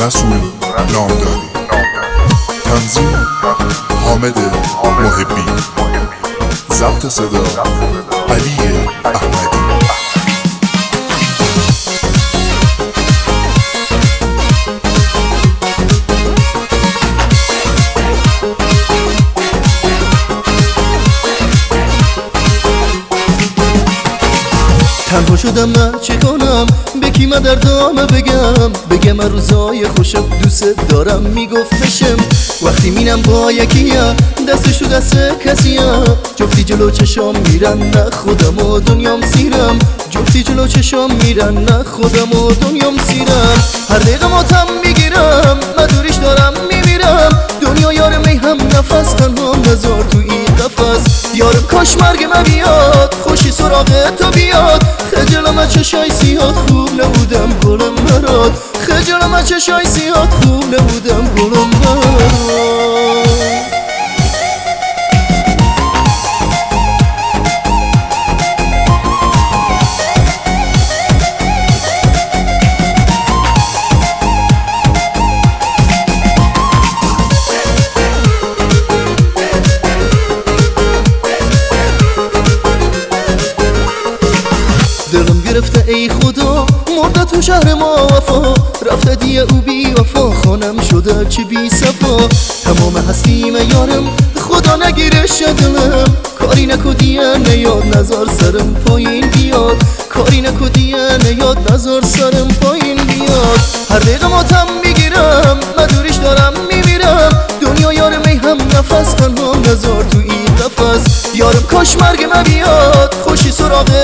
رسول نامداری. تنظیم حامد محبی. ضبط صدا علی احمدی. تنها شدم من چه کنم، به کی من دردامه بگم من روزای خوشم دوست دارم میگفتشم. وقتی مینم با یکیم دستشو دست کسیم، جفتی جلو چشام میرن نه خودم و دنیام سیرم. جفتی جلو چشام میرن نه خودم و دنیام سیرم. هر دقیقه ماتم میگیرم من دوریش دارم میمیرم. دنیا یار می هم نفس تنها نزار تو این قفس. یارم کاش مرگ من بیاد خوشی سراغ تو بیاد. خجلم از چشای سیاد خوب نبودم گلم مراد. خجلم از چشای سیاد خوب نبودم گلم مراد. دلم گرفته ای خدا مرده تو شهر ما وفا. رفته دیه او بی وفا خانم شده چه بی صفا. تمام هستیم یارم خدا نگیرش دلم. کاری نکو دیه نیاد نظر سرم پایین بیاد. کاری نکو دیه نیاد نظر سرم پایین بیاد. هر دقیقه ماتم میگیرم من دوریش دارم میمیرم. دنیا یار می هم نفس تنها نظر تو این قفس. یارم کاش مرگ من بیاد